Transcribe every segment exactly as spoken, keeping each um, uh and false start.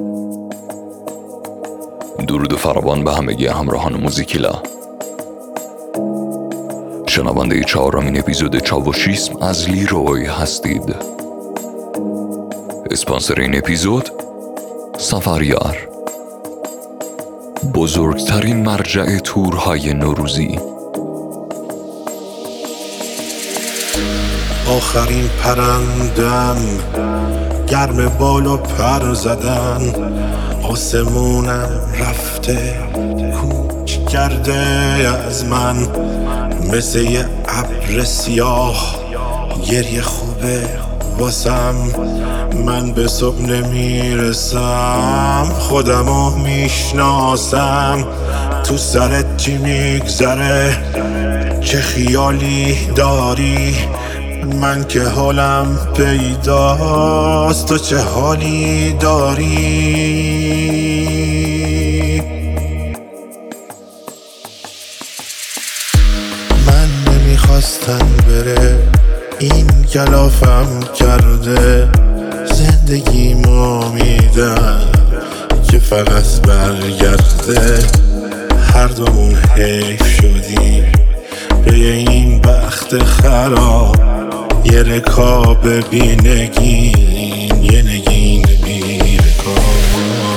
درود فراوان به همگی همراهان موزیکیلا. شنونده چهارمین اپیزود چاوشیسم از لیروی هستید. اسپانسر این اپیزود سفریار، بزرگترین مرجع تورهای نوروزی. آخرین پرندم گرم بالا پر زدن، آسمونم رفته کوچ کرده از من، مثل یه ابر سیاه گریه خوبه واسم. من به صبح نمیرسم، خودمو میشناسم. تو سرت چی میگذره؟ چه خیالی داری؟ من که حالم پیداست، تو چه حالی داری؟ من نمیخواستم بره، این کلافم کرده. زندگیمو میدن که فقط برگرده. هر دومون حیف شدیم به این بخت خراب. یه رکاب بی نگین، یه نگین بی رکاب.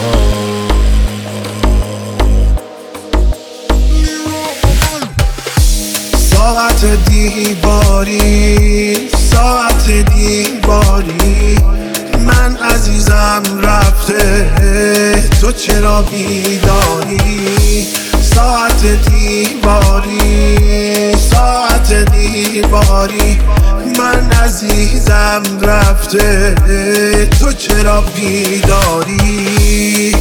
ساعت دیواری، ساعت دیواری، من عزیزم رفته، تو چرا بیداری؟ ساعت دیواری، ساعت دیواری، من عزیزم رفته، تو چرا بیداری؟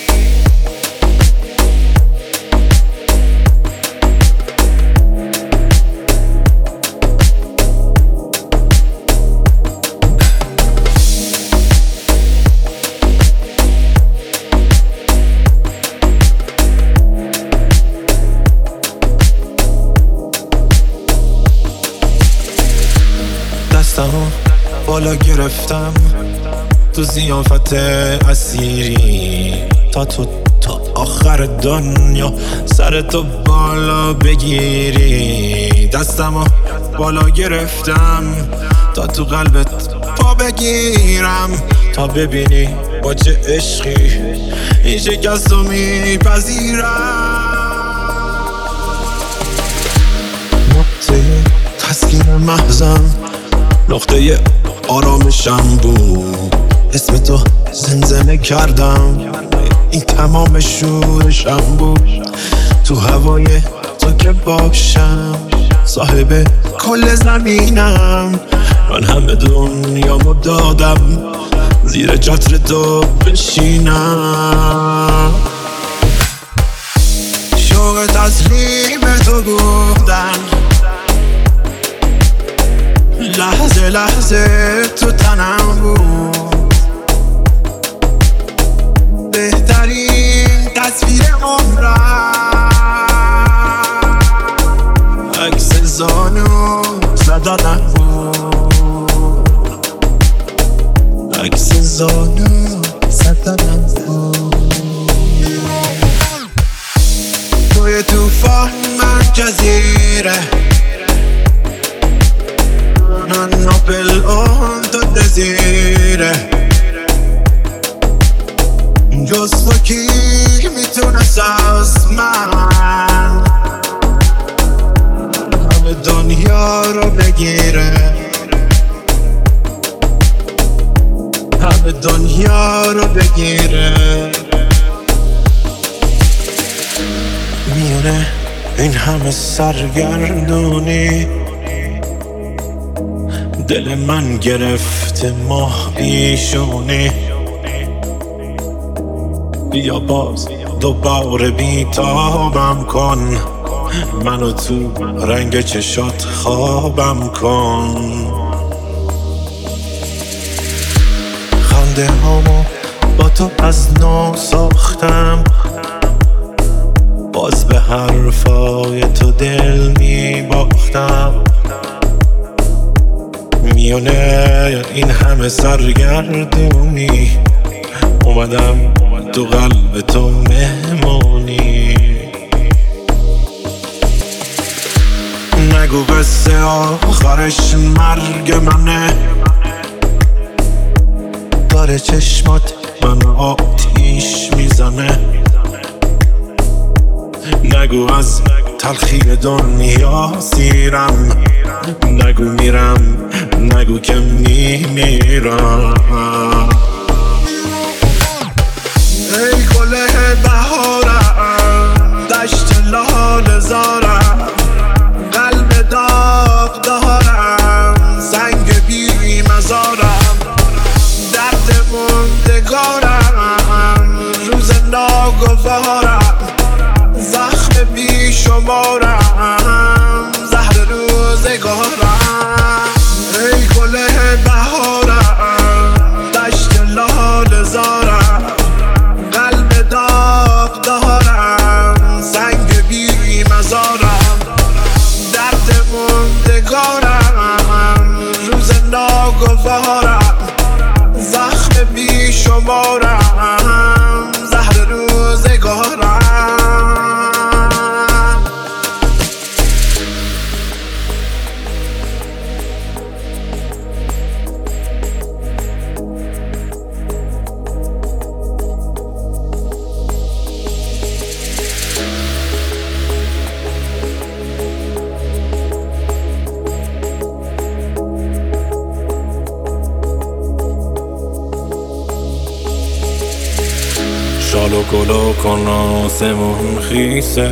دستمو بالا گرفتم تو ضیافت اسیری، تا تو تا آخر دنیا سر تو بالا بگیری. دستمو بالا گرفتم تا تو قلبت پا بگیرم، تا ببینی با چه عشقی این شکست رو میپذیرم. نقطه تسکین محضم، نقطه آرامشم بود. اسم تو زمزمه کردم، این تمام شورشم بود. تو هوای تو که باشم، صاحب کل زمینم. من همه دنیامو دادم زیر چتر تو بشینم. شوق تسلیم تو گفتم، لحظه لحظه تو تنم بود. بهترین تصویر عمرم، عکس زانو زدنم بود، عکس زانو زدنم بود. توی توفان من جزیره، non nobel on to desire. جز تو کی میتونست از من همه دنیا رو بگیره، همه دنیا رو بگیره. میونه این همه سرگردونی، دل من گرفته ماه بیشونی. بیا باز دوباره بیتابم کن، منو تو رنگ چشات خوابم کن. خنده هامو با تو از نو ساختم، باز به حرفای تو دل می باختم. میونه این همه سرگردونی، اومدم تو قلب تو مهمونی. نگو قصه آخرش مرگ منه، داره چشمات من آتیش میزنه. نگو از تلخی دنیا سیرم، نگو میرم، نگو که میمیرم. ای گله بهارم، دشت لاله زارم، قلب داغ دارم، سنگ بی مزارم، درد موندگارم، روز ناگوارم، زخم بی شمارم، زهر روزگارم. ای گله بهارم، دشت لاله زارم، قلب داغ دارم، سنگ بی مزارم، درد موندگارم، روز ناگوارم، زخم بی شمارم، زهر روزگارم. شالو گلو کن آسمون خیسه،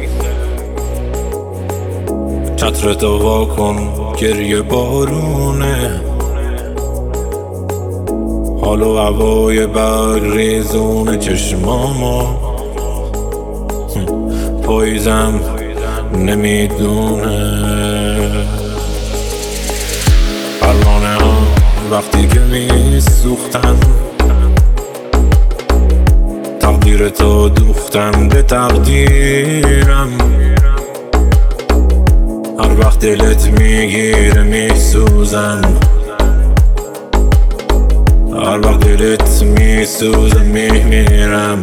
چتر تو وا کن گریه بارونه، حال و هوای برگ ریزون چشماما، پاییزم نمیدونه. پروانه ها وقتی که میسوختن، تقدیر تو دوختم به تقدیرم. هر وقت دلت میگیره میسوزم، هر وقت دلت میسوزه میمیرم.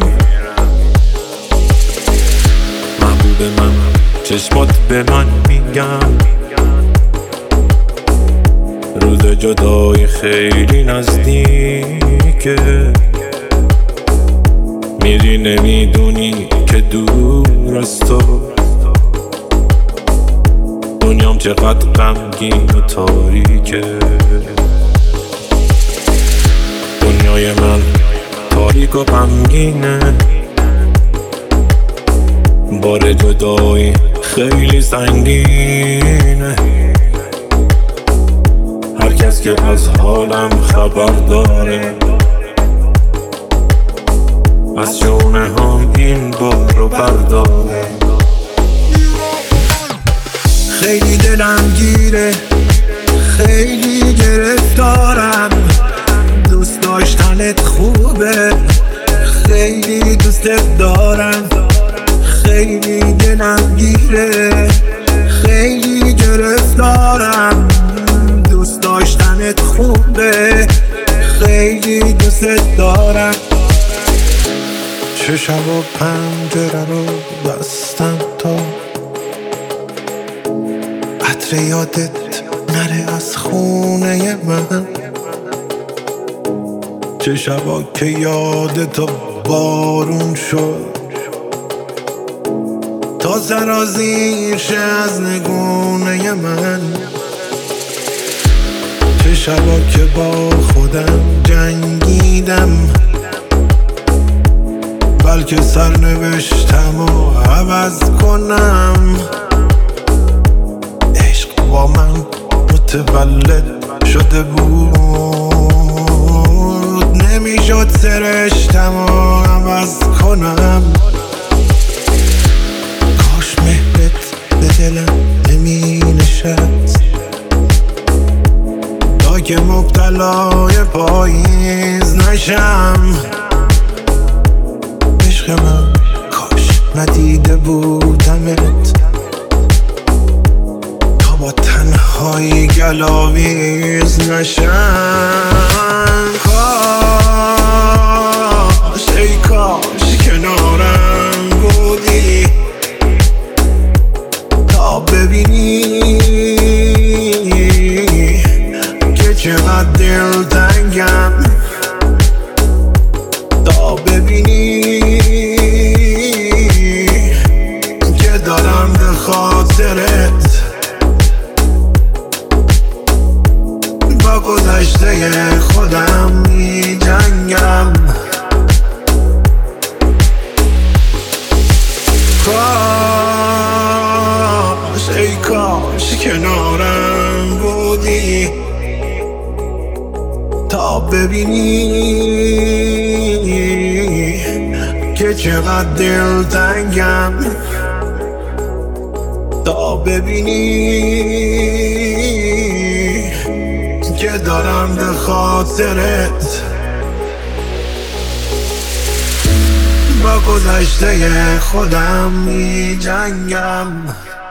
محبوب من چشمات به من میگم، روز جدایی خیلی نزدیکه. میری نمیدونی که دور از تو دنیام چقدر غمگین و تاریکه. دنیای من تاریک و غمگینه، بار جدایی خیلی سنگینه. هر کس که از حالم خبر داره، از شونه هم این بار رو برداره. خیلی دلم گیره، خیلی گرفتارم، دوست داشتنت خوبه، خیلی دوستت دارم. خیلی دلم گیره، خیلی گرفتارم، دوست داشتنت خوبه، خیلی دوستت دارم. چه شب و پنجره رو بستم تا عطر یادت نره از خونه من. چه شبا که یادت بارون شد تا سرازیر شه از نگونه من. چه شبا که با خودم جنگیدم، بلکه سرنوشتم و عوض کنم. عشق با من متولد شده بود، نمیشد سرشتم و عوض کنم. کاش مهرت به دلم نمی نشست تا که مبتلای پاییز نشم. عشق من کاش ندیده بودمت تا با تنهایی گلاویز نشم. کاش ببینی که دارم به خاطرت با گذشته خودم می جنگم. کاش ای کاش کنارم بودی تا ببینی که چقدر دلتنگم، تا ببینی که دارم به خاطرت با گذشته خودم می جنگم.